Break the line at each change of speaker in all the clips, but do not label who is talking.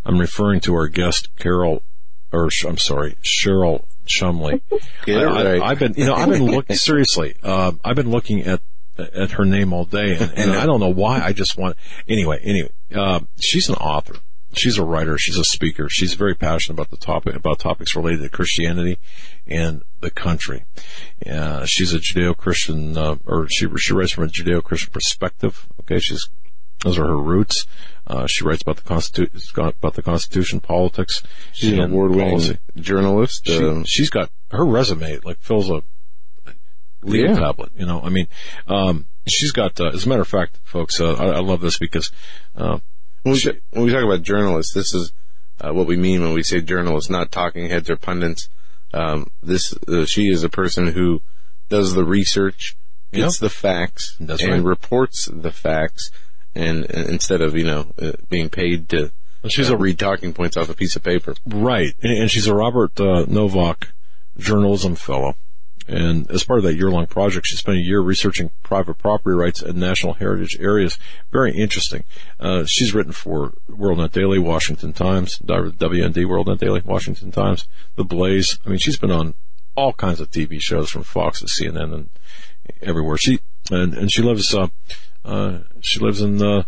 I'm referring to our guest, Cheryl Chumley. I've been looking seriously. I've been looking at her name all day, and I don't know why. I just want anyway. She's an author. She's a writer. She's a speaker. She's very passionate about topics related to Christianity and the country. She's a Judeo-Christian, or she writes from a Judeo-Christian perspective. Okay, those are her roots. She writes about the Constitution, politics.
She's an award-winning journalist.
She's got her resume fills a legal tablet. She's got. As a matter of fact, folks, I love this because
when we talk about journalists, this is what we mean when we say journalists, not talking heads or pundits. She is a person who does the research, gets the facts, reports the facts. And instead of, being paid to read talking points off a piece of paper.
Right. And she's a Robert Novak journalism fellow. And as part of that year-long project, she spent a year researching private property rights in national heritage areas. Very interesting. She's written for WorldNet Daily, Washington Times, WND, WorldNet Daily, Washington Times, The Blaze. She's been on all kinds of TV shows from Fox to CNN and everywhere. She lives in the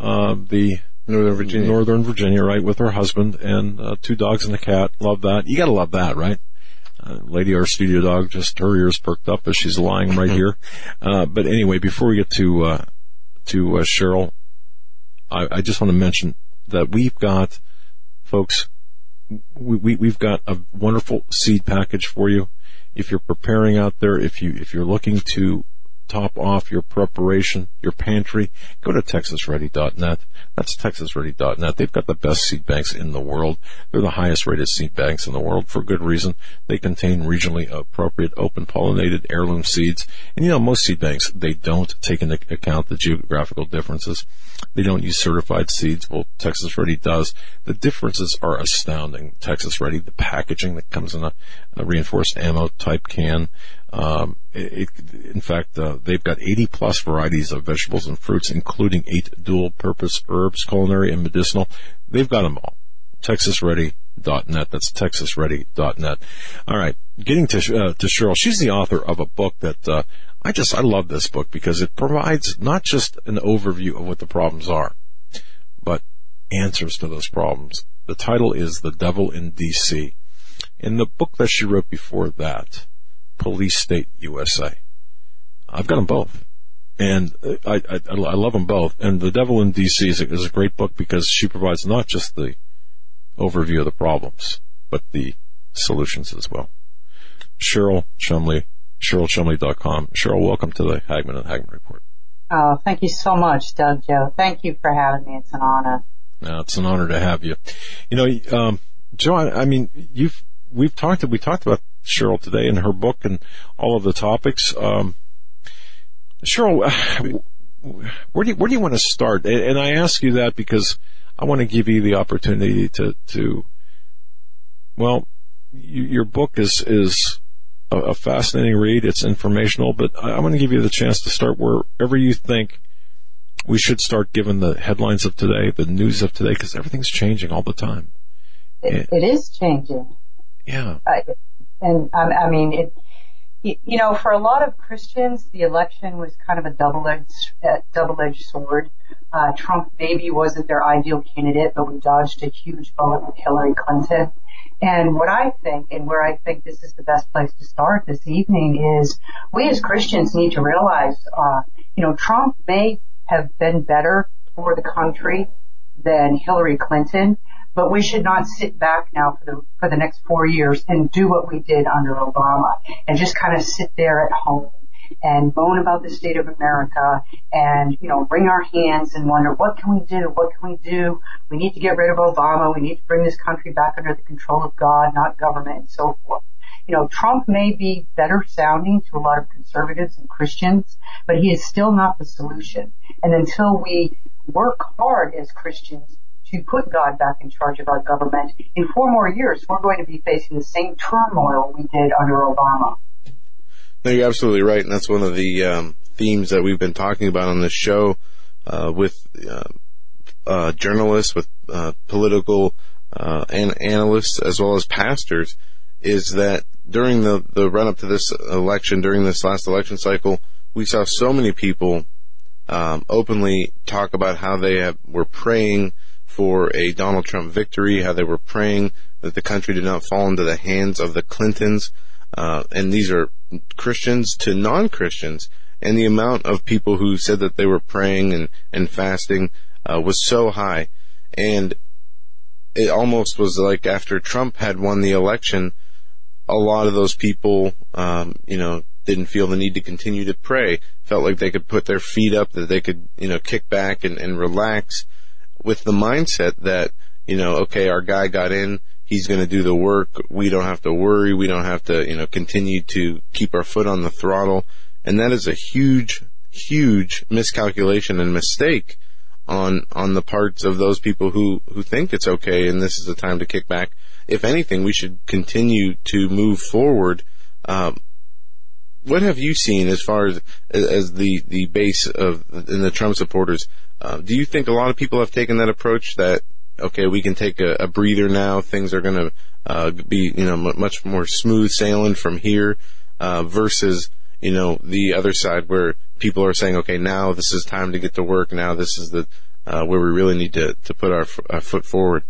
Northern Virginia, right, with her husband and 2 dogs and a cat. Love that. You gotta love that, right? Lady, our studio dog, just her ears perked up as she's lying right here. But anyway, before we get to Cheryl, I just want to mention that we've got, folks, we've got a wonderful seed package for you. If you're preparing out there, if you're looking to top off your preparation, your pantry, go to TexasReady.net. That's TexasReady.net. They've got the best seed banks in the world. They're the highest rated seed banks in the world for good reason. They contain regionally appropriate open pollinated heirloom seeds. And most seed banks, they don't take into account the geographical differences. They don't use certified seeds. Well, Texas Ready does. The differences are astounding. Texas Ready, the packaging that comes in a reinforced ammo type can. In fact, they've got 80 plus varieties of vegetables and fruits, including 8 dual purpose herbs, culinary and medicinal. They've got them all. TexasReady.net. That's TexasReady.net. All right. Getting to Cheryl. She's the author of a book that, I love this book because it provides not just an overview of what the problems are, but answers to those problems. The title is The Devil in D.C. In the book that she wrote before that, Police State USA. I've got them both. And I love them both. And The Devil in D.C. is a great book because she provides not just the overview of the problems, but the solutions as well. Cheryl Chumley, CherylChumley.com. Cheryl, welcome to the Hagmann and Hagmann Report.
Oh, thank you so much, Doug Joe. Thank you for having me. It's an honor.
It's an honor to have you. Joe, we talked about Cheryl today in her book and all of the topics. Cheryl, where do you want to start? And I ask you that because I want to give you the opportunity to your book is a fascinating read. It's informational, but I want to give you the chance to start wherever you think we should start, given the headlines of today, the news of today, because everything's changing all the time.
It is changing.
Yeah.
For a lot of Christians, the election was kind of a double-edged sword. Trump maybe wasn't their ideal candidate, but we dodged a huge bullet with Hillary Clinton. And what I think, and where I think this is the best place to start this evening, is we as Christians need to realize, Trump may have been better for the country than Hillary Clinton, but we should not sit back now for the next 4 years and do what we did under Obama and just kind of sit there at home and moan about the state of America and, wring our hands and wonder, what can we do? What can we do? We need to get rid of Obama. We need to bring this country back under the control of God, not government, and so forth. Trump may be better sounding to a lot of conservatives and Christians, but he is still not the solution. And until we work hard as Christians to put God back in charge of our government, in 4 more years, we're going to be facing the same turmoil we did under Obama.
No, you're absolutely right, and that's one of the themes that we've been talking about on this show with journalists, with political and analysts, as well as pastors, is that during the run-up to this election, during this last election cycle, we saw so many people openly talk about how they were praying for a Donald Trump victory, how they were praying that the country did not fall into the hands of the Clintons. And these are Christians to non-Christians. And the amount of people who said that they were praying and fasting was so high. And it almost was like after Trump had won the election, a lot of those people, didn't feel the need to continue to pray, felt like they could put their feet up, that they could, kick back and relax with the mindset that, okay, our guy got in, he's going to do the work, we don't have to worry, we don't have to, continue to keep our foot on the throttle. And that is a huge, huge miscalculation and mistake on the parts of those people who think it's okay and this is the time to kick back. If anything, we should continue to move forward. What have you seen as far as the base of in the Trump supporters? Do you think a lot of people have taken that approach that, okay, we can take a breather now, things are going to be much more smooth sailing from here, versus the other side where people are saying, okay, now this is time to get to work, now this is the where we really need to put our foot forward?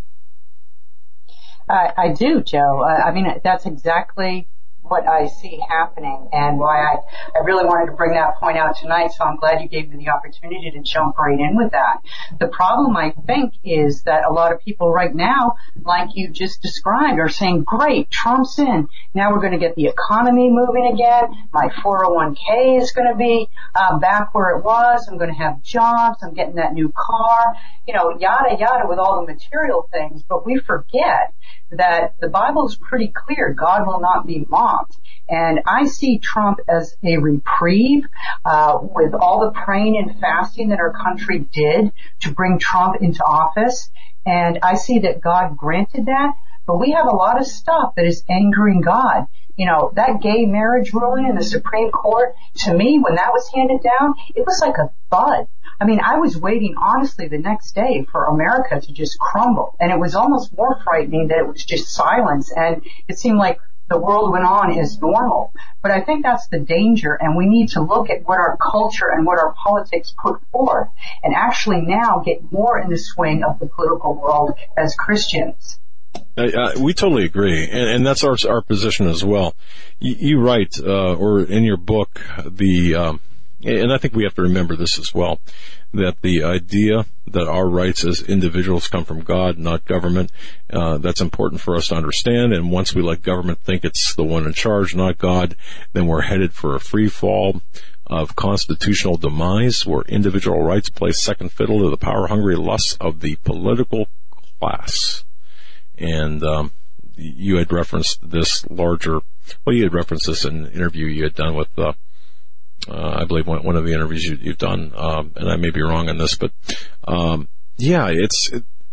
I do, Joe. That's exactly what I see happening and why I really wanted to bring that point out tonight, so I'm glad you gave me the opportunity to jump right in with that. The problem, I think, is that a lot of people right now, like you just described, are saying, great, Trump's in. Now we're going to get the economy moving again. My 401k is going to be back where it was. I'm going to have jobs. I'm getting that new car, yada, yada, with all the material things. But we forget that the Bible is pretty clear. God will not be mocked. And I see Trump as a reprieve, with all the praying and fasting that our country did to bring Trump into office. And I see that God granted that. But we have a lot of stuff that is angering God. That gay marriage ruling in the Supreme Court, to me, when that was handed down, it was like a thud. I was waiting, honestly, the next day for America to just crumble. And it was almost more frightening that it was just silence. And it seemed like the world went on as normal. But I think that's the danger. And we need to look at what our culture and what our politics put forth and actually now get more in the swing of the political world as Christians.
We totally agree, and that's our position as well. You write, or in your book, and I think we have to remember this as well, that the idea that our rights as individuals come from God, not government, that's important for us to understand. And once we let government think it's the one in charge, not God, then we're headed for a free fall of constitutional demise, where individual rights play second fiddle to the power-hungry lusts of the political class. And you had referenced this you had referenced this in an interview you had done with, I believe one of the interviews you've done, and I may be wrong on this, but yes.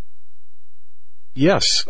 Yes.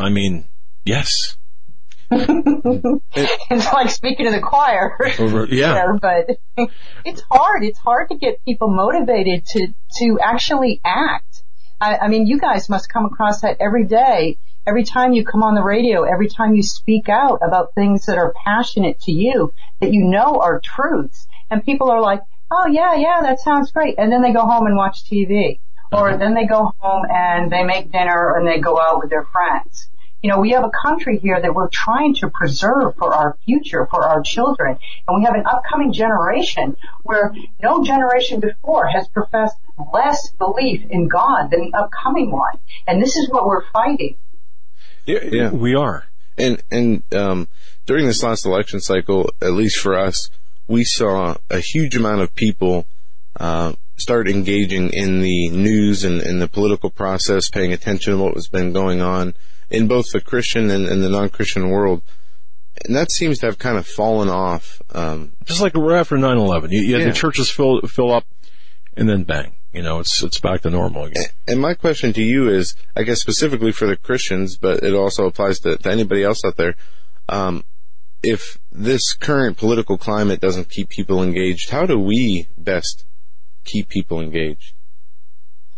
It's like speaking to the choir.
Yeah.
But it's hard. It's hard to get people motivated to actually act. You guys must come across that every day. Every time you come on the radio, every time you speak out about things that are passionate to you, that are truths. And people are like, oh, yeah, that sounds great. And then they go home and watch TV. Or then they go home and they make dinner and they go out with their friends. We have a country here that we're trying to preserve for our future, for our children. And we have an upcoming generation where no generation before has professed less belief in God than the upcoming one. And this is what we're fighting.
Yeah, we are.
And during this last election cycle, at least for us, we saw a huge amount of people start engaging in the news and the political process, paying attention to what was been going on in both the Christian and the non-Christian world. And that seems to have kind of fallen off.
Just like right after 9/11. You had the churches fill up, and then bang. It's back to normal again.
And my question to you is, I guess specifically for the Christians, but it also applies to anybody else out there, if this current political climate doesn't keep people engaged, how do we best keep people engaged?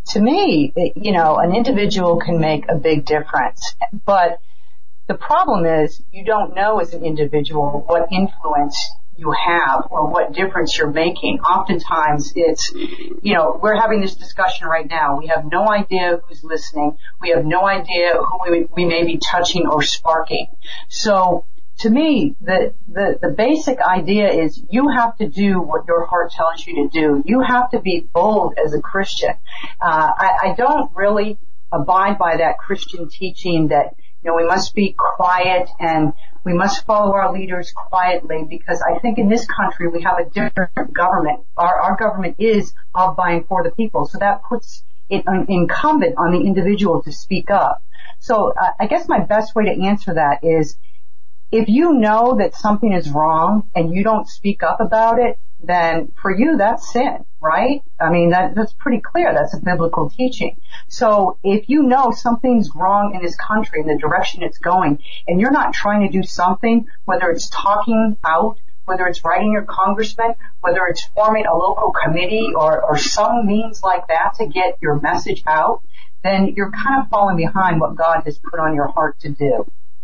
to me, an individual can make a big difference. But the problem is you don't know as an individual what influence you have or what difference you're making. Oftentimes it's, we're having this discussion right now. We have no idea who's listening. We have no idea who we may be touching or sparking. So to me, the basic idea is you have to do what your heart tells you to do. You have to be bold as a Christian. I don't really abide by that Christian teaching that, we must be quiet and we must follow our leaders quietly, because I think in this country we have a different government. Our government is of, by, and for the people. So that puts it incumbent on the individual to speak up. So I guess my best way to answer that is, if you know that something is wrong and you don't speak up about it, then for you that's sin, right? I mean, that's pretty clear. That's a biblical teaching. So if you know something's wrong in this country, in the direction it's going, and you're not trying to do something, whether it's talking out, whether it's writing your congressman, whether it's forming a local committee or some means like that to get your message out, then you're kind of falling behind what God has put on your heart to do.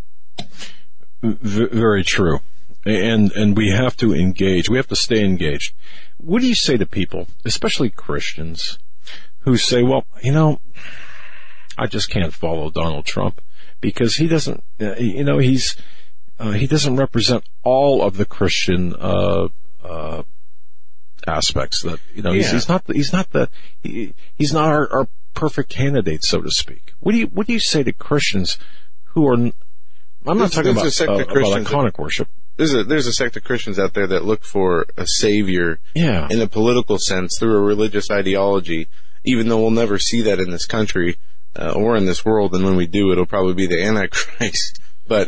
Very true. And we have to engage. We have to stay engaged. What do you say to people, especially Christians, who say, well, I just can't follow Donald Trump because he doesn't, he doesn't represent all of the Christian, aspects that, he's not our perfect candidate, so to speak. What do you say to Christians who are, I'm not talking about iconic worship.
There's a sect of Christians out there that look for a savior in a political sense through a religious ideology, even though we'll never see that in this country or in this world. And when we do, it'll probably be the Antichrist. But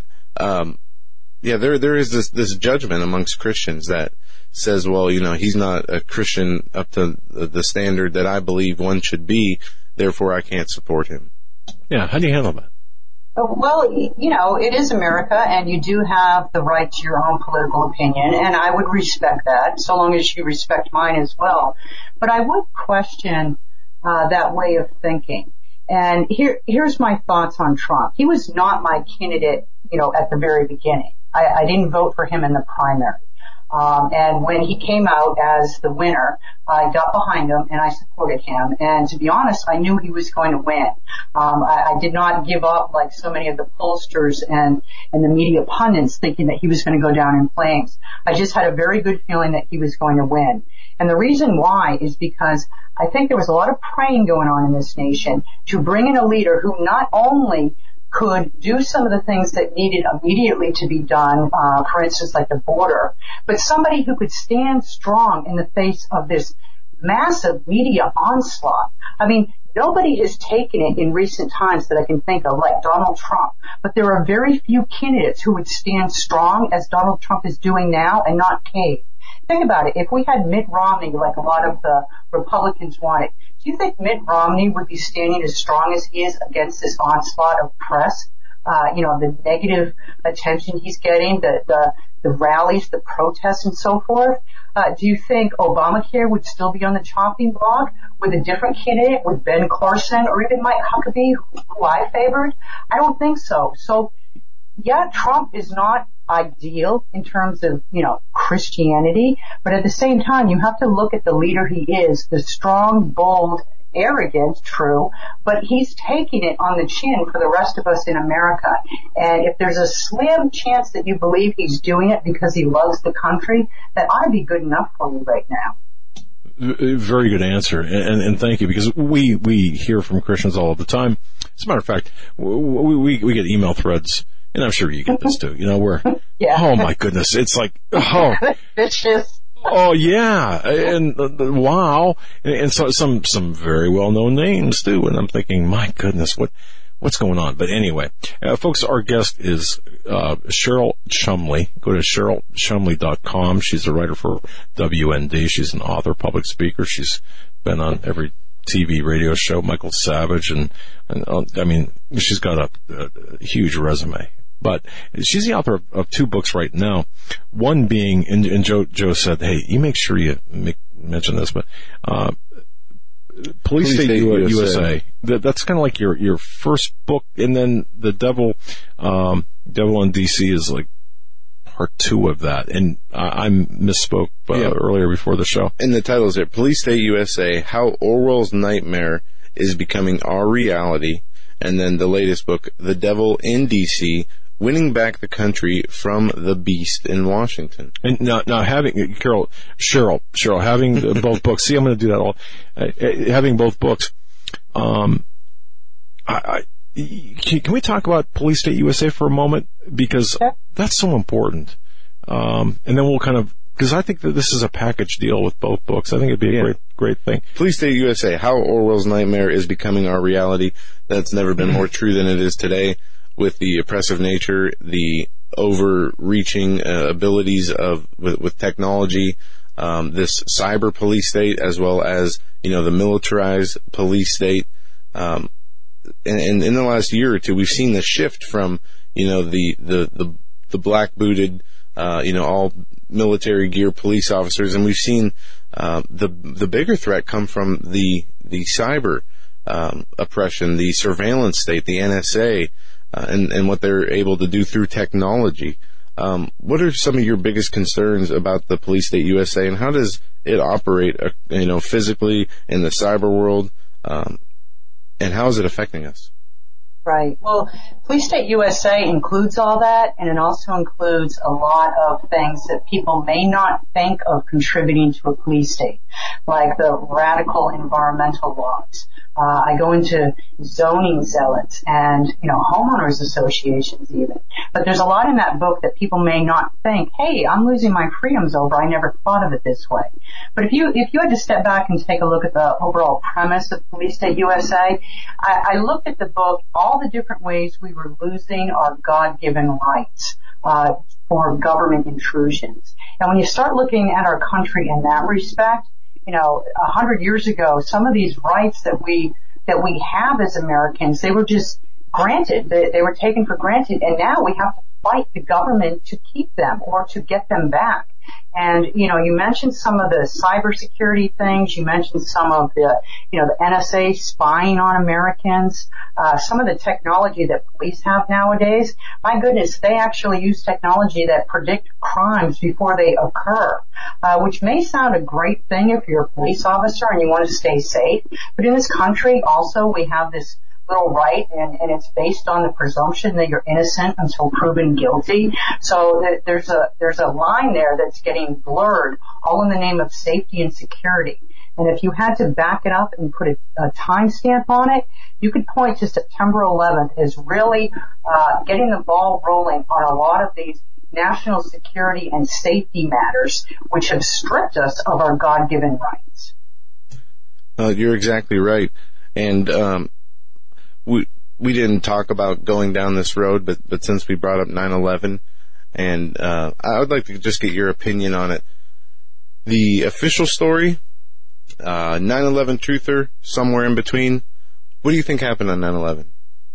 there is this judgment amongst Christians that says, well, he's not a Christian up to the standard that I believe one should be, therefore I can't support him.
Yeah, how do you handle that?
Well, it is America, and you do have the right to your own political opinion, and I would respect that, so long as you respect mine as well. But I would question that way of thinking. And here's my thoughts on Trump. He was not my candidate, at the very beginning. I didn't vote for him in the primary. And when he came out as the winner, I got behind him and I supported him. And to be honest, I knew he was going to win. I did not give up like so many of the pollsters and the media pundits thinking that he was going to go down in flames. I just had a very good feeling that he was going to win. And the reason why is because I think there was a lot of praying going on in this nation to bring in a leader who not only could do some of the things that needed immediately to be done, for instance, like the border, but somebody who could stand strong in the face of this massive media onslaught. I mean, nobody has taken it in recent times that I can think of like Donald Trump, but there are very few candidates who would stand strong as Donald Trump is doing now and not cave. Think about it. If we had Mitt Romney, like a lot of the Republicans wanted, do you think Mitt Romney would be standing as strong as he is against this onslaught of press? The negative attention he's getting, the rallies, the protests, and so forth. Do you think Obamacare would still be on the chopping block with a different candidate, with Ben Carson or even Mike Huckabee, who I favored? I don't think so. So, yeah, Trump is not ideal in terms of, Christianity, but at the same time, you have to look at the leader he is, the strong, bold, arrogant, true, but he's taking it on the chin for the rest of us in America. And if there's a slim chance that you believe he's doing it because he loves the country, that ought to be good enough for you right now.
Very good answer, and thank you, because we hear from Christians all the time. As a matter of fact, we get email threads, and I'm sure you get this too. Where oh my goodness, it's like
vicious.
Oh yeah, and wow, and so some very well known names too. And I'm thinking, my goodness, what's going on? But anyway, folks, our guest is Cheryl Chumley. Go to CherylChumley.com. She's a writer for WND. She's an author, public speaker. She's been on every TV, radio show, Michael Savage, and I mean, she's got a huge resume. But she's the author of two books right now. One being, and Joe said, hey, you make sure you mention this, but Police State USA. That's kind of like your first book, and then the Devil in DC is like part 2 of that. And I misspoke earlier before the show.
And the title is there, Police State USA, How Orwell's Nightmare is Becoming Our Reality. And then the latest book, The Devil in DC, Winning Back the Country from the Beast in Washington.
And now having Cheryl, having both books. See, I'm going to do that all. Having both books. Can we talk about Police State USA for a moment, because that's so important. And then we'll because I think that this is a package deal with both books. I think it'd be a great thing.
Police State USA: How Orwell's Nightmare is Becoming Our Reality. That's never been more true than it is today. With the oppressive nature, the overreaching abilities with technology, this cyber police state, as well as the militarized police state, and in the last year or two, we've seen the shift from the black booted, all military gear police officers, and we've seen the bigger threat come from the cyber oppression, the surveillance state, the NSA. And what they're able to do through technology. What are some of your biggest concerns about the Police State USA, and how does it operate, physically in the cyber world, and how is it affecting us?
Right. Well, Police State USA includes all that, and it also includes a lot of things that people may not think of contributing to a police state, like the radical environmental laws. I go into zoning zealots and, homeowners associations even. But there's a lot in that book that people may not think, hey, I'm losing my freedoms over. I never thought of it this way. But if you had to step back and take a look at the overall premise of Police State USA, I looked at the book, all the different ways we were losing our God-given rights for government intrusions. And when you start looking at our country in that respect, 100 years ago, some of these rights that we have as Americans, they were just granted. They were taken for granted, and now we have to fight the government to keep them or to get them back. And, you mentioned some of the cybersecurity things. You mentioned some of the NSA spying on Americans, some of the technology that police have nowadays. My goodness, they actually use technology that predict crimes before they occur, which may sound a great thing if you're a police officer and you want to stay safe. But in this country also we have this little right, and it's based on the presumption that you're innocent until proven guilty. So there's a line there that's getting blurred, all in the name of safety and security. And if you had to back it up and put a timestamp on it, you could point to September 11th as really getting the ball rolling on a lot of these national security and safety matters, which have stripped us of our God-given rights.
You're exactly right. And we didn't talk about going down this road, but since we brought up 9/11, and I would like to just get your opinion on it. The official story, 9/11 truther, somewhere in between. What do you think happened on 9/11?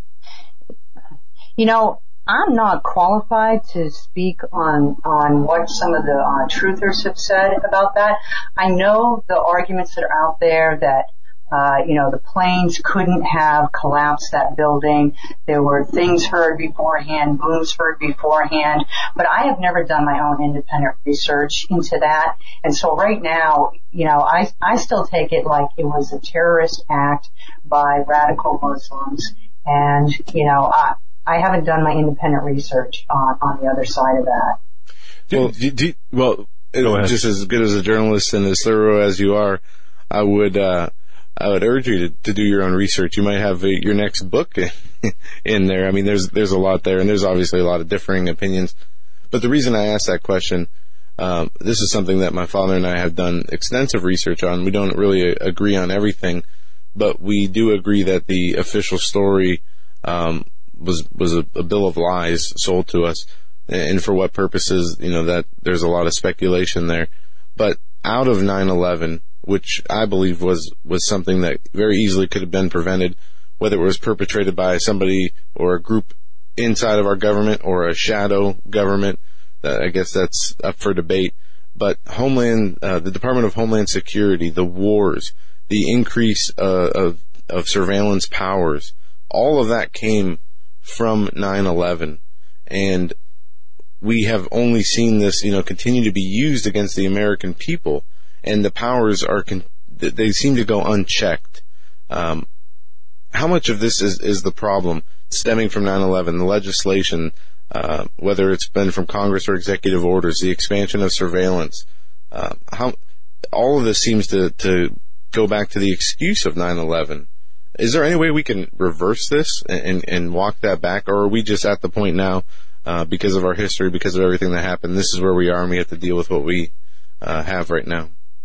I'm not qualified to speak on what some of the truthers have said about that. I know the arguments that are out there that the planes couldn't have collapsed that building. There were things heard beforehand, booms heard beforehand, but I have never done my own independent research into that. And so right now, I still take it like it was a terrorist act by radical Muslims. And, I haven't done my independent research on the other side of that.
Well, just as good as a journalist and as thorough as you are, I would urge you to do your own research. You might have your next book in there. I mean, there's a lot there, and there's obviously a lot of differing opinions. But the reason I asked that question, this is something that my father and I have done extensive research on. We don't really agree on everything, but we do agree that the official story was a bill of lies sold to us, and for what purposes, that there's a lot of speculation there. But out of 9/11, which I believe was something that very easily could have been prevented, whether it was perpetrated by somebody or a group inside of our government or a shadow government, I guess that's up for debate. But the Department of Homeland Security, the wars, the increase of surveillance powers, all of that came from 9/11, and we have only seen this, continue to be used against the American people, and the powers they seem to go unchecked. How much of this is the problem stemming from 9/11, the legislation, whether it's been from Congress or executive orders, the expansion of surveillance? How all of this seems to go back to the excuse of 9/11. Is there any way we can reverse this and walk that back, or are we just at the point now, because of our history, because of everything that happened, this is where we are and we have to deal with what we have right now?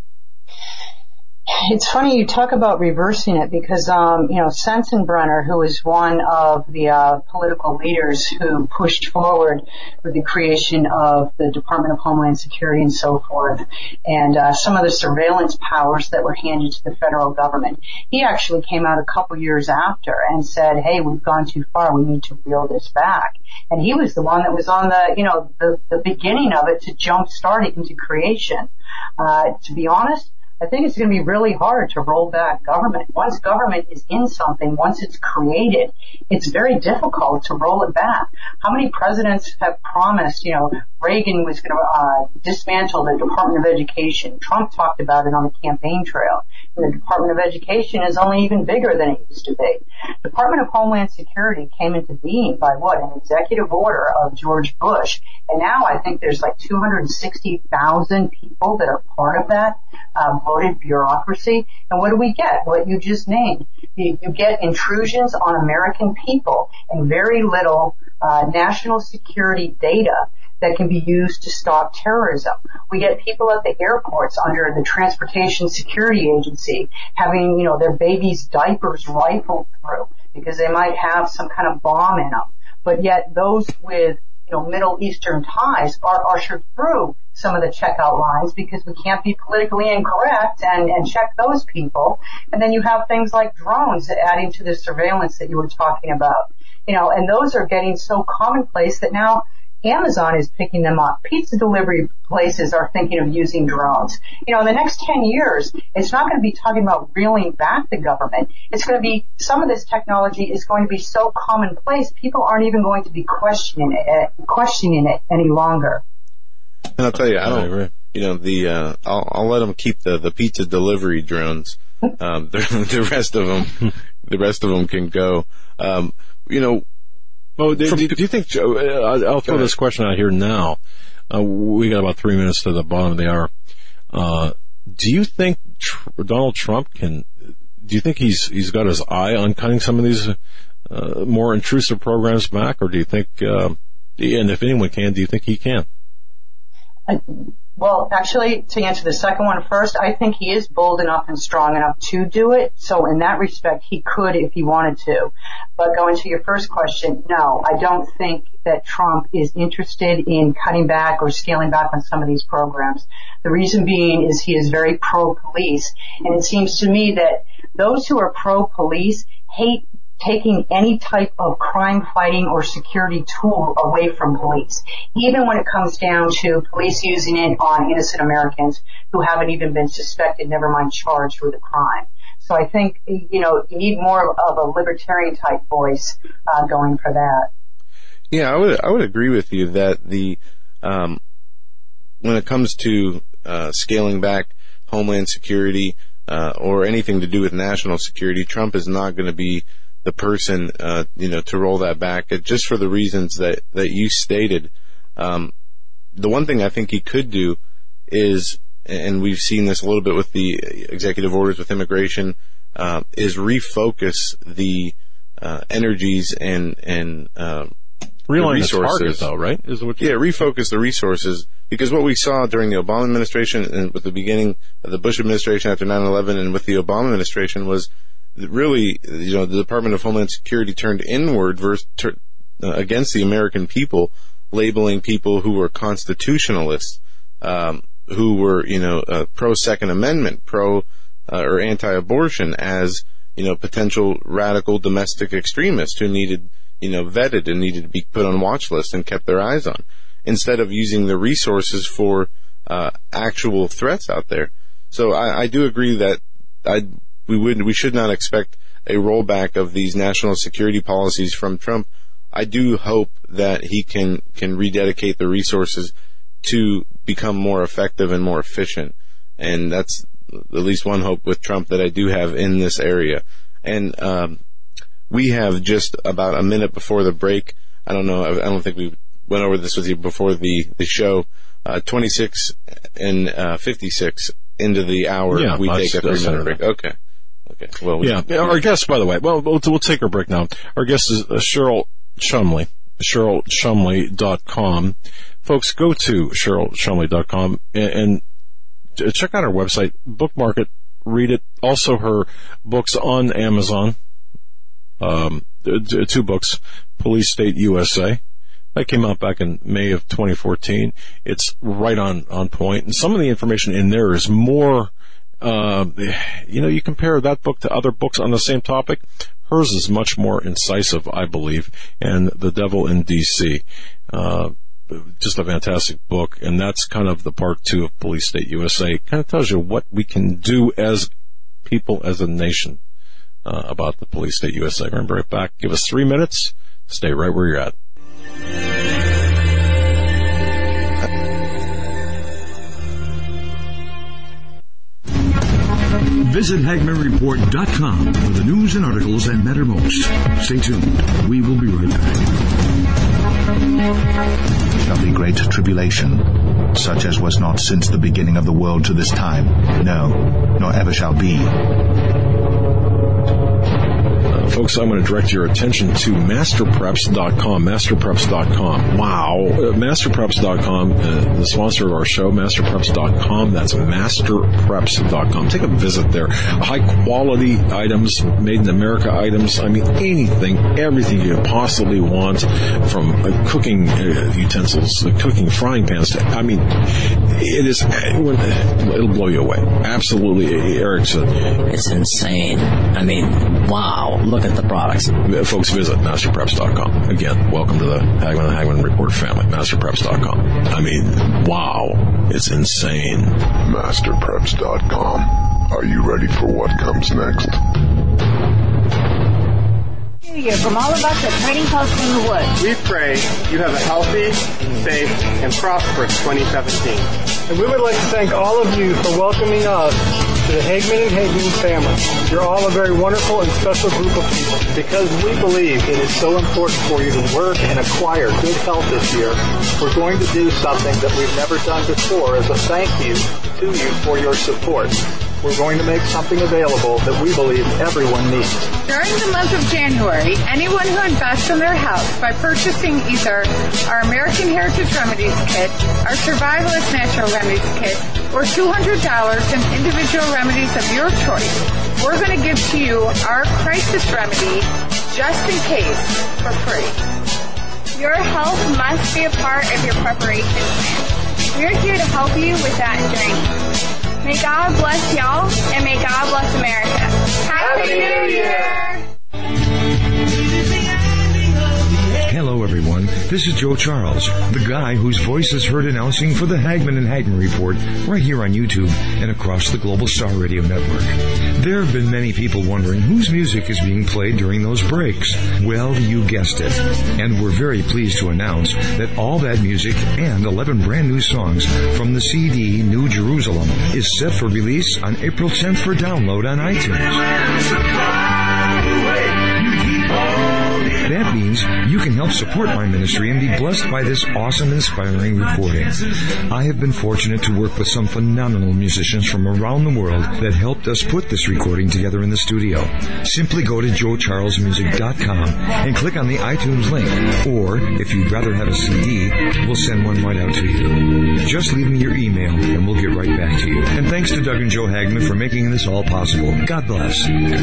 It's funny you talk about reversing it because, Sensenbrenner, who was one of the political leaders who pushed forward with the creation of the Department of Homeland Security and so forth, and some of the surveillance powers that were handed to the federal government, he actually came out a couple years after and said, hey, we've gone too far, we need to reel this back. And he was the one that was on the beginning of it to jumpstart it into creation. To be honest, I think it's going to be really hard to roll back government. Once government is in something, once it's created, it's very difficult to roll it back. How many presidents have promised, Reagan was going to dismantle the Department of Education. Trump talked about it on the campaign trail. And the Department of Education is only even bigger than it used to be. Department of Homeland Security came into being by an executive order of George Bush. And now I think there's like 260,000 people that are part of that voted bureaucracy. And what do we get? What you just named. You get intrusions on American people and very little national security data that can be used to stop terrorism. We get people at the airports under the Transportation Security Agency having, their babies' diapers rifled through because they might have some kind of bomb in them. But yet those with, Middle Eastern ties are ushered through some of the checkout lines because we can't be politically incorrect and check those people. And then you have things like drones adding to the surveillance that you were talking about. And those are getting so commonplace that now Amazon is picking them up. Pizza delivery places are thinking of using drones. In the next 10 years, it's not going to be talking about reeling back the government. It's going to be, some of this technology is going to be so commonplace, people aren't even going to be questioning it any longer.
And I'll tell you, I'll let them keep the pizza delivery drones. The rest of them can go.
Well, do you think, I'll throw this question out here now. We got about 3 minutes to the bottom of the hour. Do you think Donald Trump do you think he's got his eye on cutting some of these, more intrusive programs back, or do you think, and if anyone can, do you think he can?
Well, actually, to answer the second one first, I think he is bold enough and strong enough to do it. So in that respect, he could if he wanted to. But going to your first question, no, I don't think that Trump is interested in cutting back or scaling back on some of these programs. The reason being is he is very pro-police. And it seems to me that those who are pro-police hate taking any type of crime fighting or security tool away from police, even when it comes down to police using it on innocent Americans who haven't even been suspected, never mind charged with a crime. So I think, you need more of a libertarian type voice going for that.
Yeah, I would agree with you that when it comes to scaling back Homeland Security or anything to do with national security, Trump is not going to be the person, to roll that back, just for the reasons that you stated. The one thing I think he could do is, and we've seen this a little bit with the executive orders with immigration, is refocus the energies and
realign
the resources.
Target, though, right?
Refocus the resources, because what we saw during the Obama administration and with the beginning of the Bush administration after 9/11 and with the Obama administration was really, the Department of Homeland Security turned inward against the American people, labeling people who were constitutionalists, who were, pro-Second Amendment, or anti-abortion as, potential radical domestic extremists who needed, vetted and needed to be put on watch lists and kept their eyes on, instead of using the resources for actual threats out there. So I do agree that we should not expect a rollback of these national security policies from Trump. I do hope that he can rededicate the resources to become more effective and more efficient. And that's at least one hope with Trump that I do have in this area. And we have just about a minute before the break. I don't think we went over this with you before the show. 26 and 56 into the hour.
Yeah,
we take a 3-minute break. Okay. Well,
our guest, by the way, we'll take our break now. Our guest is Cheryl Chumley, CherylChumley.com. Folks, go to CherylChumley.com and check out our website, bookmark it, read it. Also, her books on Amazon, 2 books, Police State USA. That came out back in May of 2014. It's right on point. And some of the information in there is more, you compare that book to other books on the same topic. Hers is much more incisive, I believe, and The Devil in D.C. Just a fantastic book, and that's kind of the part 2 of Police State USA. Kind of tells you what we can do as people, as a nation, about the Police State USA. Remember, right back. Give us 3 minutes. Stay right where you're at.
Visit HagmannReport.com for the news and articles that matter most. Stay tuned. We will be right back.
Shall be great tribulation, such as was not since the beginning of the world to this time, no, nor ever shall be.
Folks, I'm going to direct your attention to masterpreps.com, masterpreps.com. Wow. Masterpreps.com, the sponsor of our show, masterpreps.com. That's masterpreps.com. Take a visit there. High quality items, made in America items. I mean, everything you could possibly want, from cooking utensils, cooking frying pans. It'll blow you away. Absolutely, Eric said.
It's insane. I mean, wow. Look at the products.
Folks, visit masterpreps.com. Again, welcome to the Hagmann and Hagmann Report family. Masterpreps.com. I mean, wow. It's insane.
Masterpreps.com. Are you ready for what comes next?
From all of us at Trading Post in the Woods.
We pray you have a healthy, safe, and prosperous 2017.
And we would like to thank all of you for welcoming us to the Hagmann and Hagmann family. You're all a very wonderful and special group of people.
Because we believe it is so important for you to work and acquire good health this year, we're going to do something that we've never done before as a thank you to you for your support. We're going to make something available that we believe everyone needs.
During the month of January, anyone who invests in their health by purchasing either our American Heritage Remedies Kit, our Survivalist Natural Remedies Kit, or $200 in individual remedies of your choice, we're going to give to you our Crisis Remedy, just in case, for free.
Your health must be a part of your preparation plan. We're here to help you with that journey. May God bless y'all, and may God bless America. Happy New Year!
Hello, everyone. This is Joe Charles, the guy whose voice is heard announcing for the Hagmann and Hagmann Report right here on YouTube and across the Global Star Radio Network. There have been many people wondering whose music is being played during those breaks. Well, you guessed it. And we're very pleased to announce that all that music and 11 brand new songs from the CD New Jerusalem is set for release on April 10th for download on iTunes. That means you can help support my ministry and be blessed by this awesome, inspiring recording. I have been fortunate to work with some phenomenal musicians from around the world that helped us put this recording together in the studio. Simply go to joecharlesmusic.com and click on the iTunes link. Or, if you'd rather have a CD, we'll send one right out to you. Just leave me your email and we'll get right back to you. And thanks to Doug and Joe Hagmann for making this all possible. God bless.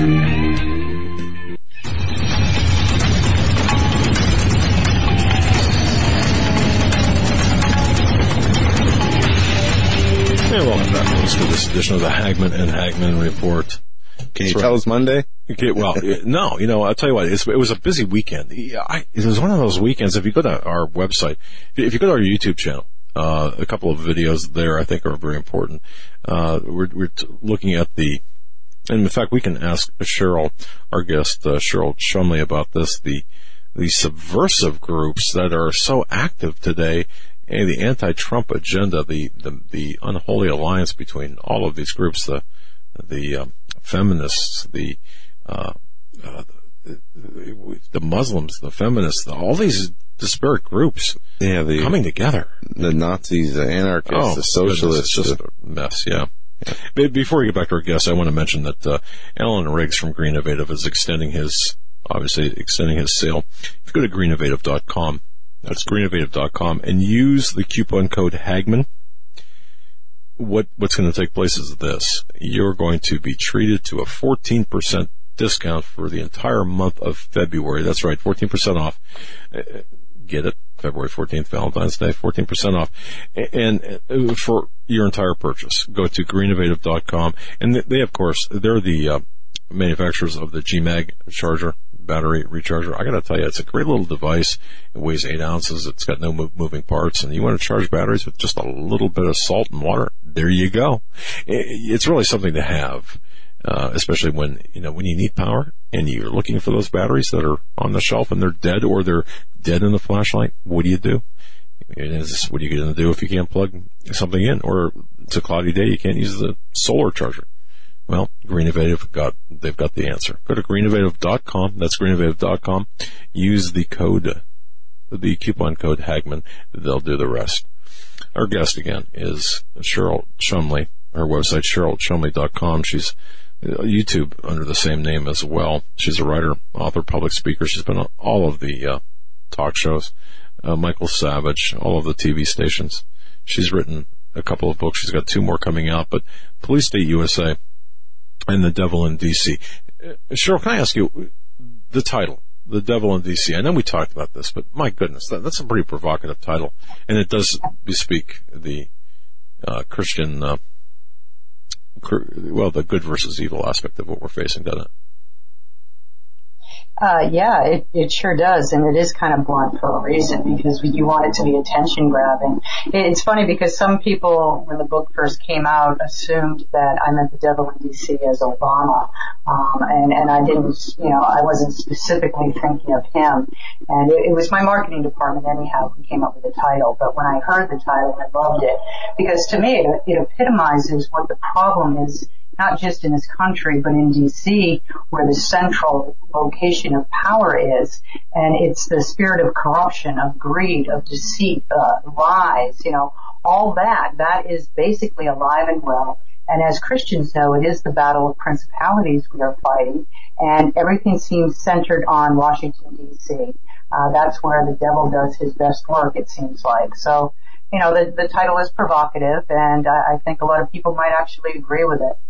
Hey, welcome back to this edition of the Hagmann and Hagmann Report.
Can you tell us Monday?
Okay, well, no, I'll tell you what, it was a busy weekend. It was one of those weekends, if you go to our website, if you go to our YouTube channel, a couple of videos there I think are very important. We're looking at the And in fact, we can ask Cheryl, our guest, Cheryl Shumley, about this, the subversive groups that are so active today, and the anti-Trump agenda, the unholy alliance between all of these groups, the feminists, the Muslims, the feminists, all these disparate groups coming together.
The Nazis, the anarchists, the socialists.
It's just a mess, yeah. Before we get back to our guest, I want to mention that Alan Riggs from Greennovative is extending his sale. If you go to greennovative.com, that's greennovative.com, and use the coupon code Hagman, what's going to take place is this. You're going to be treated to a 14% discount for the entire month of February. That's right, 14% off. Get it? February 14th, Valentine's Day, 14% off. And for your entire purchase, go to greennovative.com. And they, of course, they're the manufacturers of the GMAG charger, battery recharger. I got to tell you, it's a great little device. It weighs 8 ounces. It's got no moving parts. And you want to charge batteries with just a little bit of salt and water. There you go. It's really something to have. Especially when you need power and you're looking for those batteries that are on the shelf and they're dead, or they're dead in the flashlight. What do you do? What are you going to do if you can't plug something in, or it's a cloudy day, you can't use the solar charger? Well, Greennovative they've got the answer. Go to greennovative.com. That's greennovative.com. Use the coupon code Hagman. They'll do the rest. Our guest again is Cheryl Shumley. Her website, CherylShumley.com. She's YouTube under the same name as well. She's a writer, author, public speaker. She's been on all of the talk shows, Michael Savage, all of the TV stations. She's written a couple of books. She's got 2 more coming out, but Police State USA and The Devil in D.C. Cheryl, can I ask you the title, The Devil in D.C.? I know we talked about this, but my goodness, that's a pretty provocative title, and it does bespeak the Christian, the good versus evil aspect of what we're facing, doesn't it?
Yeah, it sure does, and it is kind of blunt for a reason, because you want it to be attention grabbing. It's funny because some people, when the book first came out, assumed that I meant the devil in D.C. as Obama, and I didn't, I wasn't specifically thinking of him, and it was my marketing department anyhow who came up with the title. But when I heard the title, I loved it, because to me it epitomizes what the problem is, not just in this country, but in D.C., where the central location of power is. And it's the spirit of corruption, of greed, of deceit, lies, all that is basically alive and well. And as Christians know, it is the battle of principalities we are fighting, and everything seems centered on Washington, D.C. That's where the devil does his best work, it seems like. So, the title is provocative, and I think a lot of people might actually agree with it.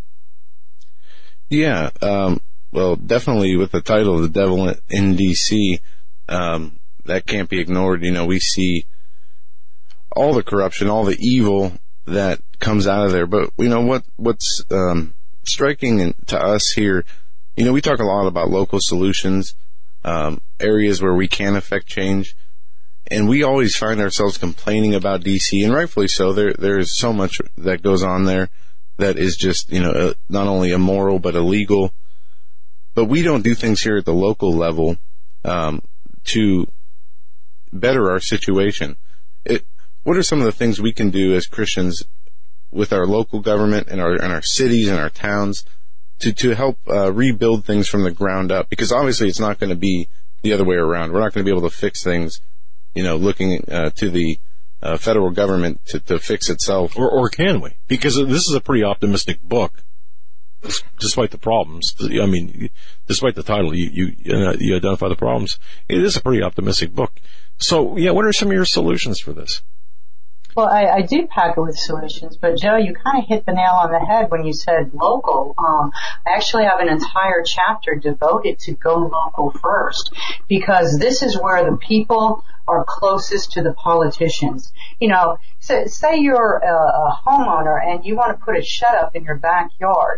Yeah, well, definitely with the title, The Devil in D.C., that can't be ignored. We see all the corruption, all the evil that comes out of there. But, what's striking to us here, we talk a lot about local solutions, areas where we can affect change, and we always find ourselves complaining about D.C., and rightfully so. There's so much that goes on there that is just, not only immoral but illegal. But we don't do things here at the local level to better our situation. What are some of the things we can do as Christians with our local government and our cities and our towns to help rebuild things from the ground up? Because obviously it's not going to be the other way around. We're not going to be able to fix things, looking to the federal government to fix itself.
Or can we? Because this is a pretty optimistic book, despite the problems. I mean, despite the title, you identify the problems. It is a pretty optimistic book. So, yeah, what are some of your solutions for this?
Well, I do pack it with solutions, but Joe, you kind of hit the nail on the head when you said local. I actually have an entire chapter devoted to go local first, because this is where the people are closest to the politicians. So say you're a homeowner and you want to put a shut-up in your backyard.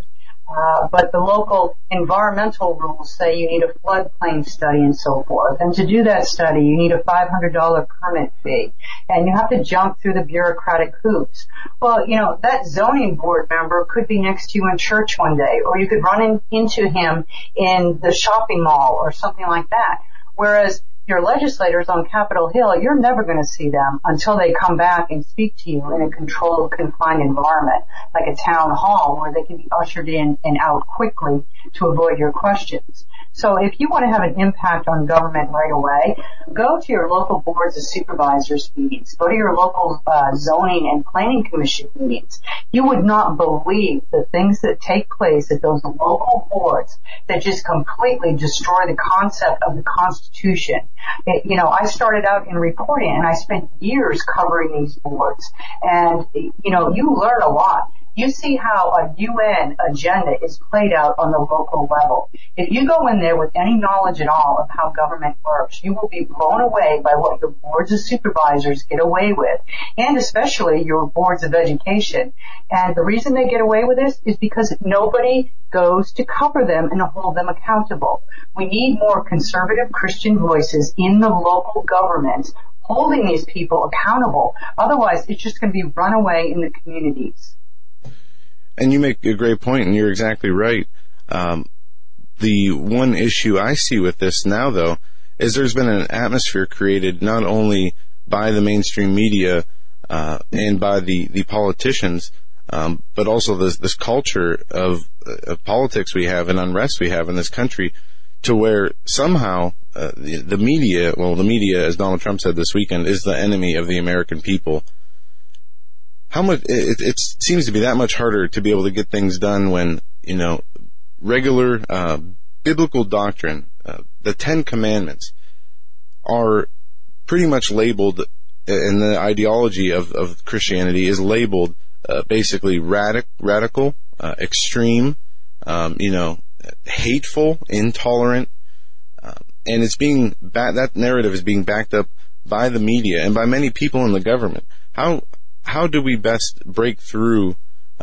but the local environmental rules say you need a floodplain study and so forth. And to do that study, you need a $500 permit fee. And you have to jump through the bureaucratic hoops. Well, that zoning board member could be next to you in church one day, or you could run into him in the shopping mall or something like that. Whereas your legislators on Capitol Hill, you're never going to see them until they come back and speak to you in a controlled, confined environment, like a town hall where they can be ushered in and out quickly to avoid your questions. So if you want to have an impact on government right away, go to your local boards of supervisors meetings. Go to your local zoning and planning commission meetings. You would not believe the things that take place at those local boards that just completely destroy the concept of the Constitution. I started out in reporting, and I spent years covering these boards. And, you learn a lot. You see how a UN agenda is played out on the local level. If you go in there with any knowledge at all of how government works, you will be blown away by what your boards of supervisors get away with, and especially your boards of education. And the reason they get away with this is because nobody goes to cover them and hold them accountable. We need more conservative Christian voices in the local government holding these people accountable. Otherwise, it's just going to be run away in the communities.
And you make a great point, and you're exactly right. The one issue I see with this now, though, is there's been an atmosphere created not only by the mainstream media and by the politicians, but also this culture of politics we have and unrest we have in this country, to where somehow the media, as Donald Trump said this weekend, is the enemy of the American people. How much it seems to be that much harder to be able to get things done when, regular biblical doctrine, the Ten Commandments, are pretty much labeled, and the ideology of Christianity is labeled basically radical, extreme, hateful, intolerant, and it's that narrative is being backed up by the media and by many people in the government. How do we best break through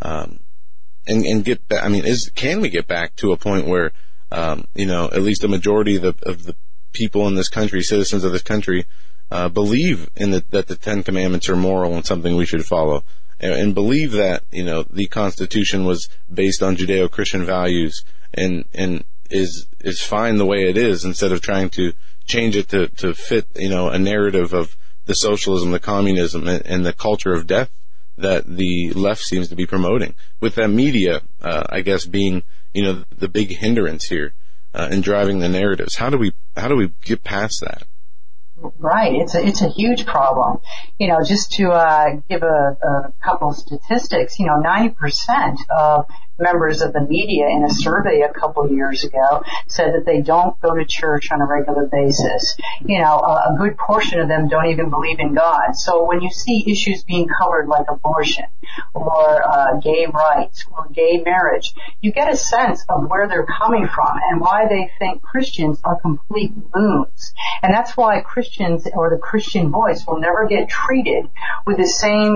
and get back? I mean, can we get back to a point where at least a majority of the people in this country, citizens of this country, believe that the Ten Commandments are moral and something we should follow, and believe that the Constitution was based on Judeo-Christian values and is fine the way it is, instead of trying to change it to fit a narrative of the socialism, the communism, and the culture of death that the left seems to be promoting, with that media, I guess, being the big hindrance here in driving the narratives. How do we get past that?
Right, it's a huge problem. Just to give a couple of statistics, 90% of members of the media in a survey a couple of years ago said that they don't go to church on a regular basis. A good portion of them don't even believe in God. So when you see issues being covered like abortion or gay rights or gay marriage, you get a sense of where they're coming from and why they think Christians are complete loons. And that's why Christians or the Christian voice will never get treated with the same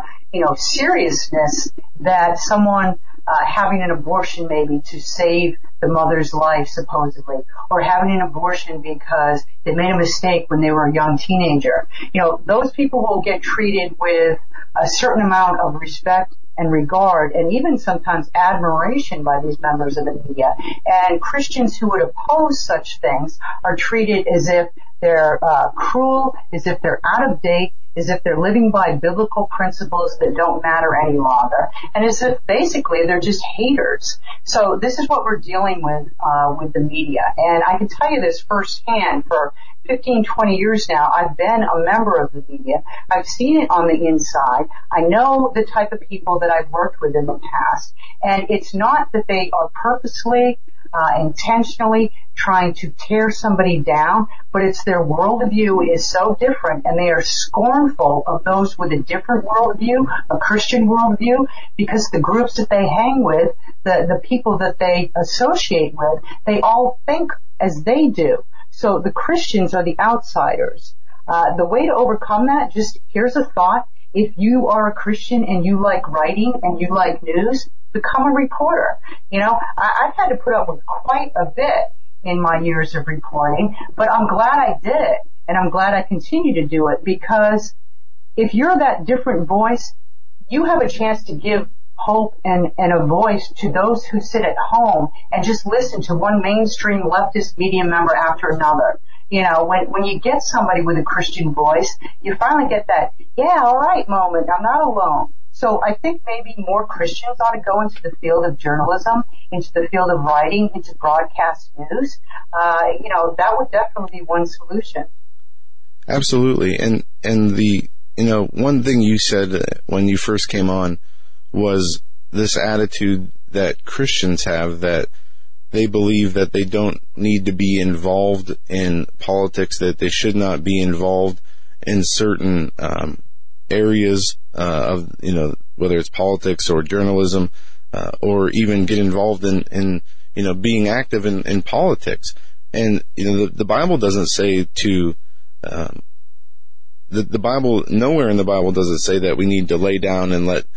seriousness that someone having an abortion maybe to save the mother's life, supposedly, or having an abortion because they made a mistake when they were a young teenager. Those people will get treated with a certain amount of respect and regard, and even sometimes admiration by these members of the media. And Christians who would oppose such things are treated as if they're cruel, as if they're out of date, as if they're living by biblical principles that don't matter any longer, and as if basically they're just haters. So this is what we're dealing with the media. And I can tell you this firsthand. For 15, 20 years now, I've been a member of the media. I've seen it on the inside. I know the type of people that I've worked with in the past, and it's not that they are purposely intentionally trying to tear somebody down, but it's their worldview is so different, and they are scornful of those with a different worldview, a Christian worldview, because the groups that they hang with, the people that they associate with, they all think as they do. So the Christians are the outsiders. The way to overcome that, just here's a thought. if you are a Christian and you like writing and you like news, become a reporter. I've had to put up with quite a bit in my years of reporting, but I'm glad I did it, and I'm glad I continue to do it, because if you're that different voice, you have a chance to give hope and a voice to those who sit at home and just listen to one mainstream leftist media member after another. When you get somebody with a Christian voice, you finally get that, yeah, all right moment, I'm not alone. So I think maybe more Christians ought to go into the field of journalism, into the field of writing, into broadcast news. That would definitely be one solution.
Absolutely. And the, one thing you said when you first came on was this attitude that Christians have, that they believe that they don't need to be involved in politics, that they should not be involved in certain areas of, whether it's politics or journalism, or even get involved in being active in politics. And, the Bible doesn't say to, the Bible, nowhere in the Bible does it say that we need to lay down and let,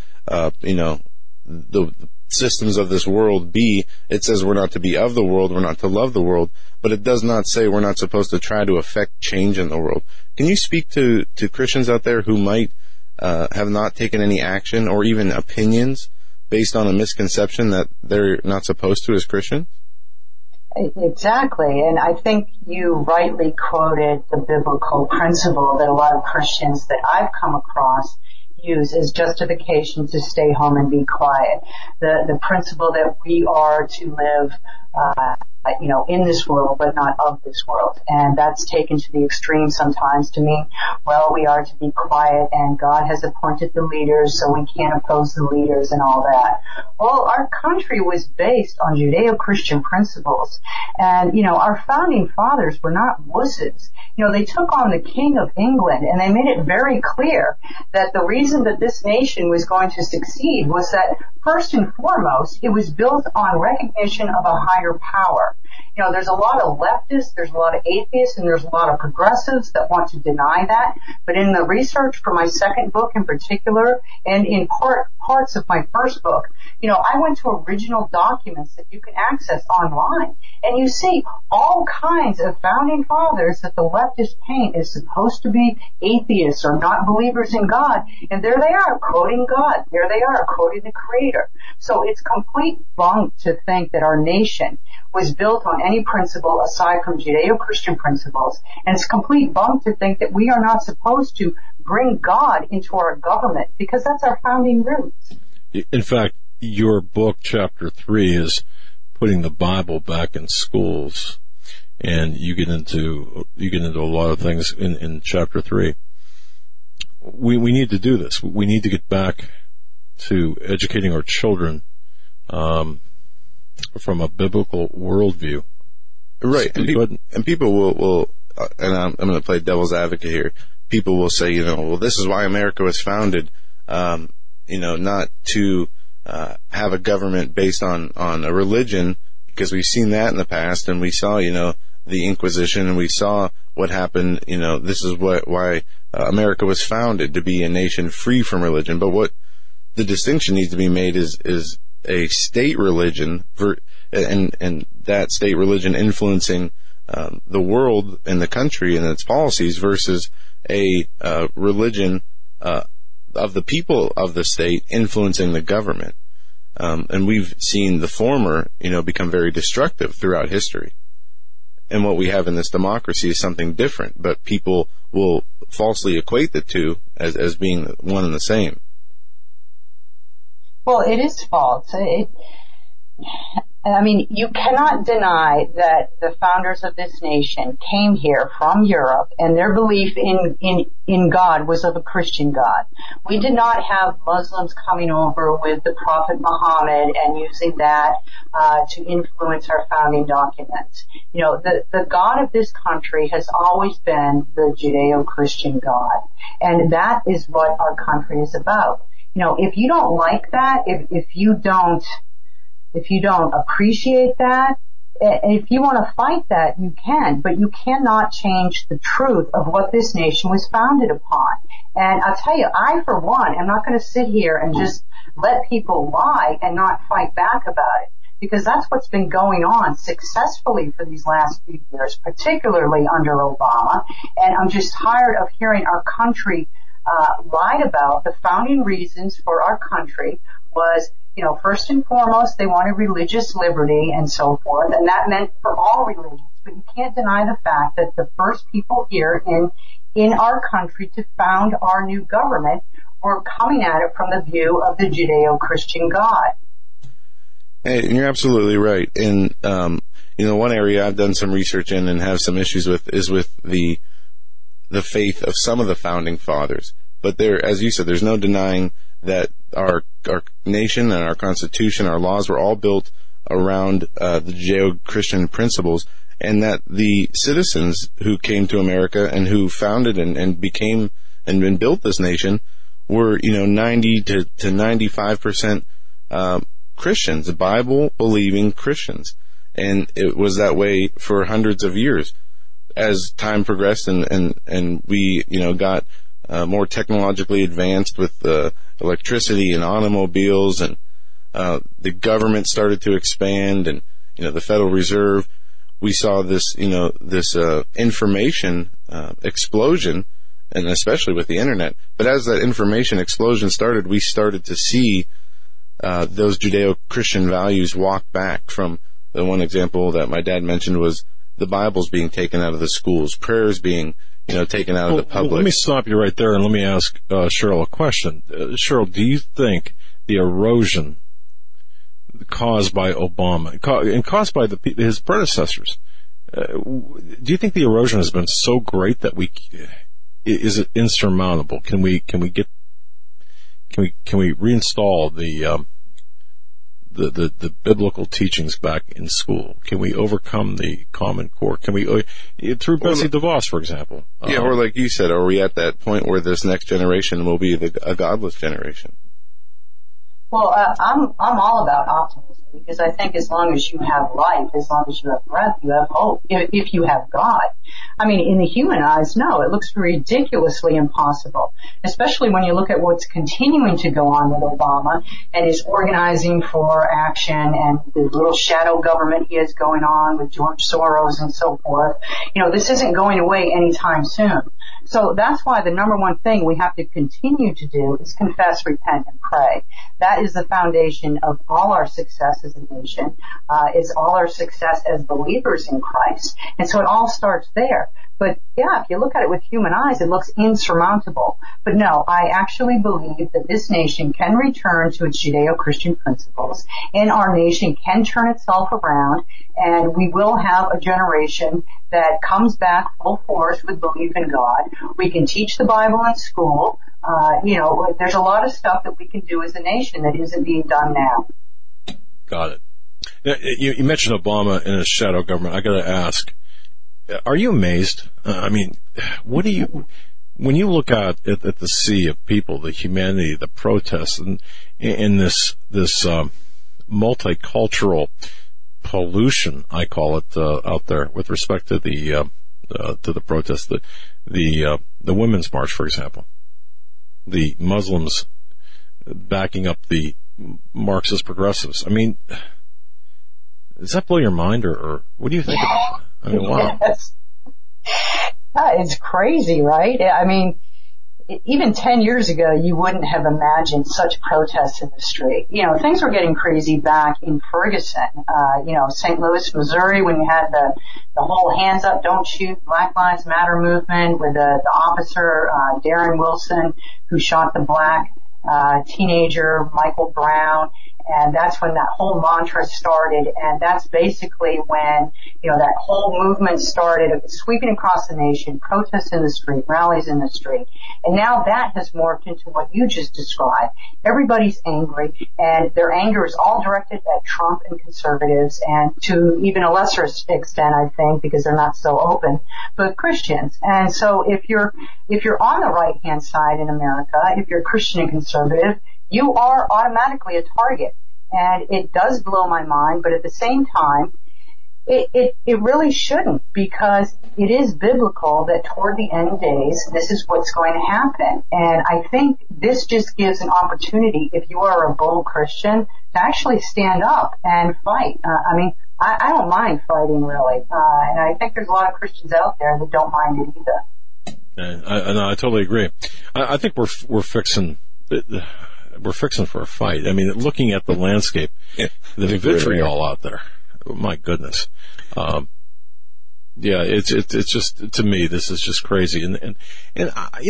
the systems of this world be. It says we're not to be of the world, we're not to love the world, but it does not say we're not supposed to try to affect change in the world. Can you speak to Christians out there who might have not taken any action or even opinions based on a misconception that they're not supposed to as Christians?
Exactly, and I think you rightly quoted the biblical principle that a lot of Christians that I've come across use as justification to stay home and be quiet. The principle that we are to live, in this world, but not of this world. And that's taken to the extreme sometimes to mean, well, we are to be quiet and God has appointed the leaders, so we can't oppose the leaders and all that. Well, our country was based on Judeo-Christian principles. And, our founding fathers were not wusses. They took on the King of England and they made it very clear that the reason that this nation was going to succeed was that first and foremost, it was built on recognition of a higher power. There's a lot of leftists, there's a lot of atheists, and there's a lot of progressives that want to deny that. But in the research for my second book in particular, and in parts of my first book, I went to original documents that you can access online. And you see all kinds of founding fathers that the leftists paint as supposed to be atheists or not believers in God. And there they are quoting God. There they are quoting the Creator. So it's complete bunk to think that our nation was built on any principle aside from Judeo-Christian principles. And it's complete bunk to think that we are not supposed to bring God into our government, because that's our founding roots.
In fact, your book, Chapter 3, is putting the Bible back in schools. And you get into a lot of things in Chapter 3. We need to do this. We need to get back to educating our children from a biblical worldview.
Right. And people will and I'm going to play devil's advocate here. People will say, well, this is why America was founded, not to have a government based on a religion, because we've seen that in the past, and we saw, the Inquisition, and we saw what happened. This is why America was founded, to be a nation free from religion. But what the distinction needs to be made is a state religion, and that state religion influencing the world and the country and its policies, versus a religion of the people of the state influencing the government. And we've seen the former, become very destructive throughout history. And what we have in this democracy is something different, but people will falsely equate the two as being one and the same.
Well, it is false. You cannot deny that the founders of this nation came here from Europe, and their belief in God was of a Christian God. We did not have Muslims coming over with the Prophet Muhammad and using that to influence our founding documents. The God of this country has always been the Judeo-Christian God, and that is what our country is about. If you don't like that, if you don't appreciate that, if you want to fight that, you can, but you cannot change the truth of what this nation was founded upon. And I'll tell you, I, for one, am not going to sit here and just let people lie and not fight back about it, because that's what's been going on successfully for these last few years, particularly under Obama. And I'm just tired of hearing our country lied about. The founding reasons for our country was, first and foremost, they wanted religious liberty and so forth, and that meant for all religions. But you can't deny the fact that the first people here in our country to found our new government were coming at it from the view of the Judeo-Christian God.
Hey, you're absolutely right. And, one area I've done some research in and have some issues with is with the faith of some of the founding fathers. But there, as you said, there's no denying that our nation and our Constitution, our laws were all built around the Judeo-Christian principles, and that the citizens who came to America and who founded and became and built this nation were, 90 to 95% Christians, Bible-believing Christians. And it was that way for hundreds of years. As time progressed and we, got more technologically advanced with electricity and automobiles, and the government started to expand, and, the Federal Reserve, we saw this, this information explosion, and especially with the internet. But as that information explosion started, we started to see those Judeo-Christian values walk back. From the one example that my dad mentioned was the Bibles being taken out of the schools, prayers being, taken out of the public.
Let me stop you right there and let me ask Cheryl a question. Cheryl, do you think the erosion caused by Obama and caused by his predecessors, do you think the erosion has been so great that is it insurmountable? Can we reinstall the biblical teachings back in school? Can we overcome the Common Core? Can we, through Betsy DeVos, for example?
Yeah, or like you said, are we at that point where this next generation will be a godless generation?
Well, I'm all about optimism, because I think as long as you have life, as long as you have breath, you have hope. If you have God. I mean, in the human eyes, no, it looks ridiculously impossible, especially when you look at what's continuing to go on with Obama and his organizing for action and the little shadow government he has going on with George Soros and so forth. This isn't going away anytime soon. So that's why the number one thing we have to continue to do is confess, repent, and pray. That is the foundation of all our success as a nation, is all our success as believers in Christ. And so it all starts there. But yeah, if you look at it with human eyes, it looks insurmountable. But no, I actually believe that this nation can return to its Judeo-Christian principles, and our nation can turn itself around, and we will have a generation that comes back full force with belief in God. We can teach the Bible in school. There's a lot of stuff that we can do as a nation that isn't being done now.
Got it. Now, you mentioned Obama and his shadow government. I got to ask, are you amazed? When you look out at the sea of people, the humanity, the protests, and in this multicultural pollution, I call it, out there with respect to the protests, the Women's March, for example, the Muslims backing up the Marxist progressives. Does that blow your mind, or what do you think? Wow.
Yes. It's crazy, right? Even 10 years ago, you wouldn't have imagined such protests in the street. Things were getting crazy back in Ferguson, St. Louis, Missouri, when you had the whole hands up, don't shoot, Black Lives Matter movement with the officer, Darren Wilson, who shot the black teenager, Michael Brown. And that's when that whole mantra started, and that's basically when, that whole movement started, sweeping across the nation, protests in the street, rallies in the street. And now that has morphed into what you just described. Everybody's angry, and their anger is all directed at Trump and conservatives, and to even a lesser extent, I think, because they're not so open, but Christians. And so if you're on the right-hand side in America, if you're Christian and conservative, you are automatically a target. And it does blow my mind, but at the same time, It really shouldn't, because it is biblical that toward the end days, this is what's going to happen. And I think this just gives an opportunity, if you are a bold Christian, to actually stand up and fight. I don't mind fighting, really. And I think there's a lot of Christians out there that don't mind it either.
I totally agree. I think we're fixing for a fight. I mean, looking at the landscape, the vitriol out there. My goodness. It's just, to me, this is just crazy. And I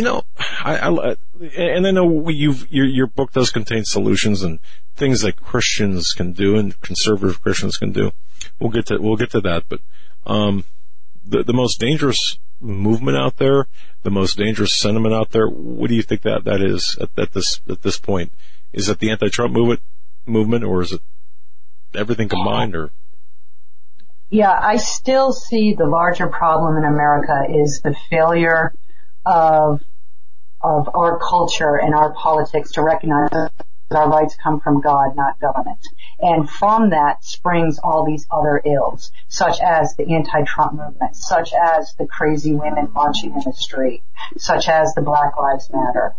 know your book does contain solutions and things that Christians can do and conservative Christians can do. We'll get to that. But, the most dangerous movement out there, the most dangerous sentiment out there, what do you think that is at this point? Is it the anti-Trump movement, or is it everything combined, or?
Yeah, I still see the larger problem in America is the failure of our culture and our politics to recognize that our rights come from God, not government. And from that springs all these other ills, such as the anti-Trump movement, such as the crazy women marching in the street, such as the Black Lives Matter.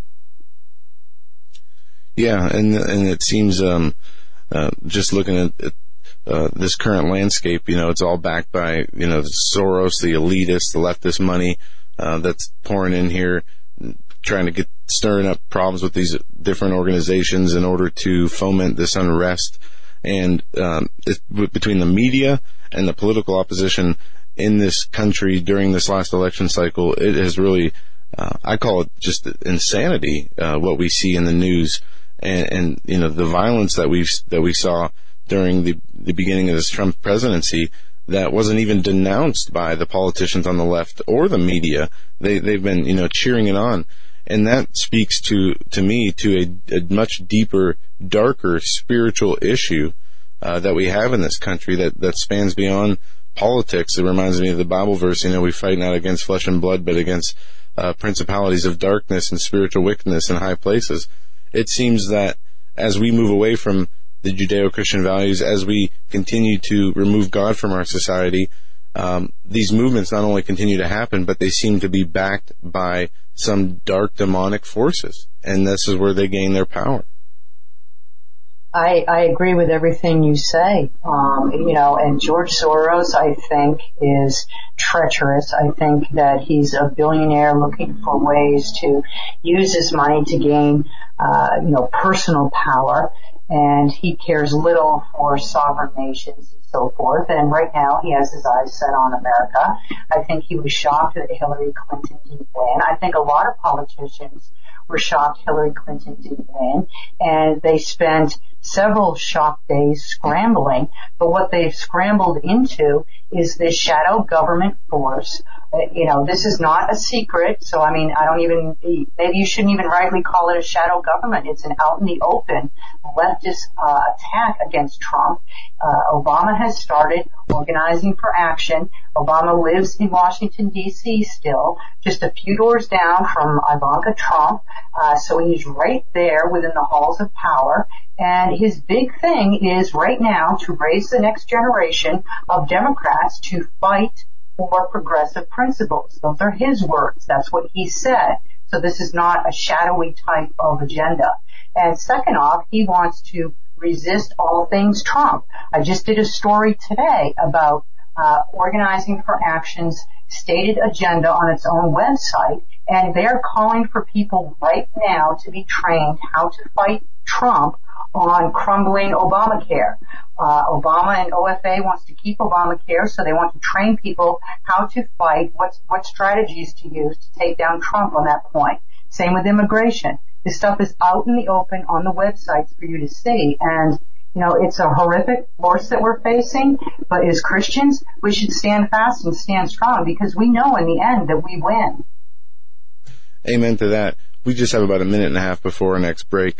Yeah, and it seems, just looking at this current landscape, it's all backed by, the Soros, the elitists, the leftist money, that's pouring in here, trying to stirring up problems with these different organizations in order to foment this unrest. And, between the media and the political opposition in this country during this last election cycle, it has really, I call it just insanity, what we see in the news. And the violence that we saw during the beginning of this Trump presidency that wasn't even denounced by the politicians on the left or the media. They've been, cheering it on. And that speaks to me to a much deeper, darker spiritual issue, that we have in this country that spans beyond politics. It reminds me of the Bible verse, we fight not against flesh and blood, but against, principalities of darkness and spiritual wickedness in high places. It seems that as we move away from the Judeo-Christian values, as we continue to remove God from our society, these movements not only continue to happen, but they seem to be backed by some dark demonic forces. And this is where they gain their power.
I agree with everything you say. And George Soros, I think, is treacherous. I think that he's a billionaire looking for ways to use his money to gain, personal power. And he cares little for sovereign nations and so forth. And right now he has his eyes set on America. I think he was shocked that Hillary Clinton didn't win. I think a lot of politicians were shocked Hillary Clinton didn't win. And they spent several shock days scrambling. But what they've scrambled into is this shadow government force. This is not a secret. So, maybe you shouldn't even rightly call it a shadow government. It's an out in the open leftist attack against Trump. Obama has started organizing for action. Obama lives in Washington, D.C. still, just a few doors down from Ivanka Trump. So he's right there within the halls of power. And his big thing is right now to raise the next generation of Democrats to fight for progressive principles. Those are his words. That's what he said. So this is not a shadowy type of agenda. And second off, he wants to resist all things Trump. I just did a story today about Organizing for Action's stated agenda on its own website, and they're calling for people right now to be trained how to fight Trump on crumbling Obamacare. Obama and OFA wants to keep Obamacare, so they want to train people how to fight, what strategies to use to take down Trump on that point. Same with immigration. This stuff is out in the open on the websites for you to see, and it's a horrific force that we're facing, but as Christians, we should stand fast and stand strong because we know in the end that we win.
Amen to that. We just have about a minute and a half before our next break.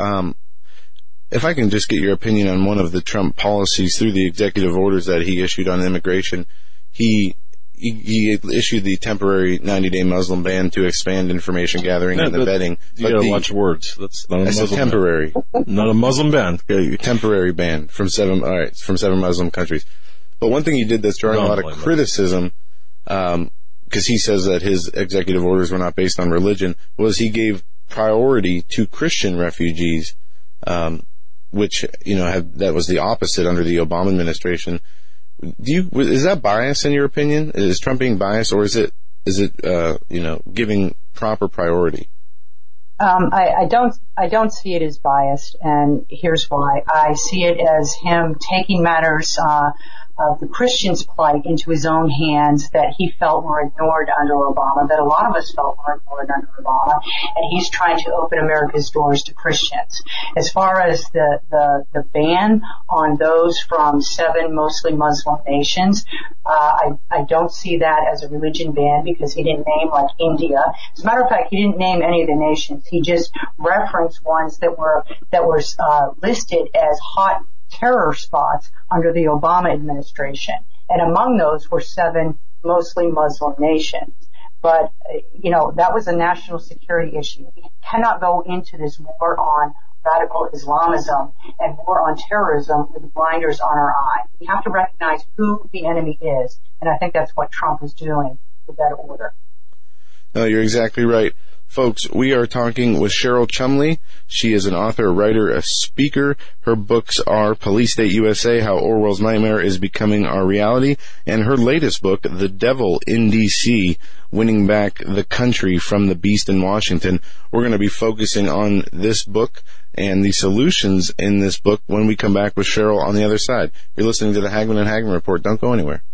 If I can just get your opinion on one of the Trump policies through the executive orders that he issued on immigration. He issued the temporary 90-day Muslim ban to expand information gathering and the vetting.
You gotta watch words. That's not a Muslim
temporary
ban. Not a Muslim ban.
Temporary ban from seven Muslim countries. But one thing he did that's drawing a lot of criticism, because he says that his executive orders were not based on religion, was he gave priority to Christian refugees, which, that was the opposite under the Obama administration. Is that bias in your opinion? Is Trump being biased, or is it giving proper priority?
I don't see it as biased, and here's why. I see it as him taking matters of the Christians' plight into his own hands that he felt were ignored under Obama, that a lot of us felt were ignored under Obama, and he's trying to open America's doors to Christians. As far as the ban on those from 7 mostly Muslim nations, I don't see that as a religion ban, because he didn't name like India. As a matter of fact, he didn't name any of the nations. He just referenced ones that were listed as hot terror spots under the Obama administration. And among those were 7 mostly Muslim nations. But, that was a national security issue. We cannot go into this war on radical Islamism and war on terrorism with blinders on our eye. We have to recognize who the enemy is. And I think that's what Trump is doing with that order.
No, you're exactly right. Folks, we are talking with Cheryl Chumley. She is an author, a writer, a speaker. Her books are Police State USA, How Orwell's Nightmare is Becoming Our Reality, and her latest book, The Devil in D.C., Winning Back the Country from the Beast in Washington. We're going to be focusing on this book and the solutions in this book when we come back with Cheryl on the other side. You're listening to the Hagmann and Hagmann Report. Don't go anywhere.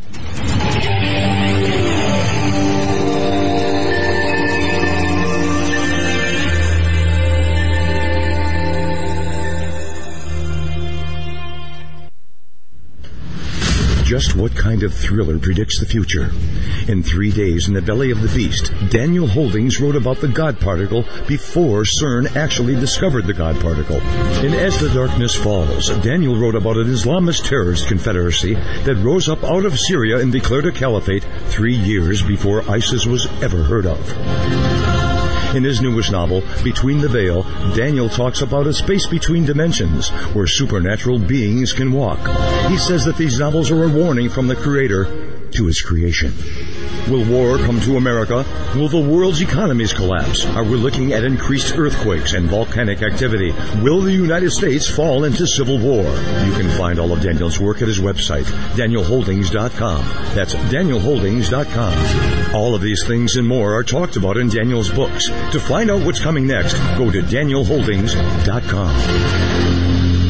Just what kind of thriller predicts the future? In 3 days in the belly of the beast, Daniel Holdings wrote about the God particle before CERN actually discovered the God particle. In As the Darkness Falls, Daniel wrote about an Islamist terrorist confederacy that rose up out of Syria and declared a caliphate 3 years before ISIS was ever heard of. In his newest novel, Between the Veil, Daniel talks about a space between dimensions where supernatural beings can walk. He says that these novels are a warning from the Creator to his creation. Will war come to America? Will the world's economies collapse? Are we looking at increased earthquakes and volcanic activity? Will the United States fall into civil war? You can find all of Daniel's work at his website, DanielHoldings.com. That's DanielHoldings.com. All of these things and more are talked about in Daniel's books. To find out what's coming next, go to DanielHoldings.com.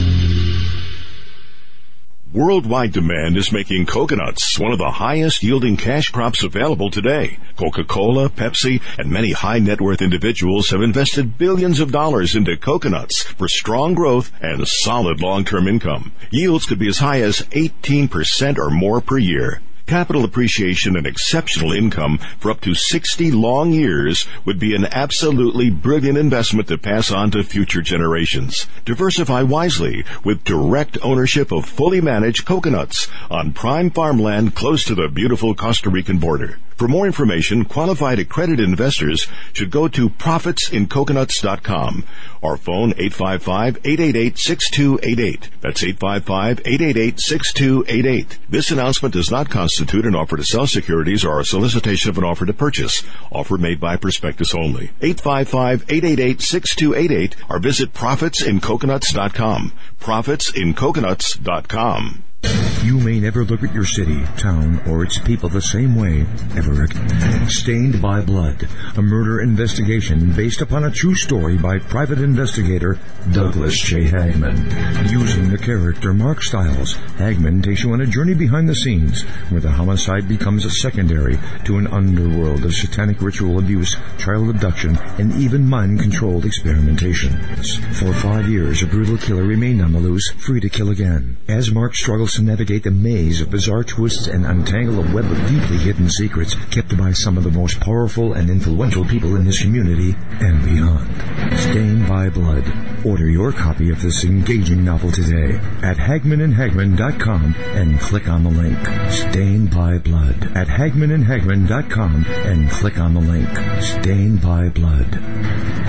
Worldwide demand is making coconuts one of the highest yielding cash crops available today. Coca-Cola, Pepsi, and many high net worth individuals have invested billions of dollars into coconuts for strong growth and solid long-term income. Yields could be as high as 18% or more per year. Capital appreciation and exceptional income for up to 60 long years would be an absolutely brilliant investment to pass on to future generations. Diversify wisely with direct ownership of fully managed coconuts on prime farmland close to the beautiful Costa Rican border. For more information, qualified accredited investors should go to profitsincoconuts.com or phone 855-888-6288. That's 855-888-6288. This announcement does not constitute an offer to sell securities or a solicitation of an offer to purchase. Offer made by prospectus only. 855-888-6288 or visit profitsincoconuts.com. profitsincoconuts.com.
You may never look at your city, town, or its people the same way, Everett. Stained by Blood, a murder investigation based upon a true story by private investigator Douglas J. Hagmann. Using the character Mark Stiles, Hagmann takes you on a journey behind the scenes where the homicide becomes a secondary to an underworld of satanic ritual abuse, child abduction, and even mind-controlled experimentation. For 5 years, a brutal killer remained on the loose, free to kill again. As Mark struggles to navigate the maze of bizarre twists and untangle a web of deeply hidden secrets kept by some of the most powerful and influential people in his community and beyond. Stained by Blood. Order your copy of this engaging novel today at HagmannandHagmann.com and click on the link. Stained by Blood at HagmannandHagmann.com and click on the link. Stained by Blood.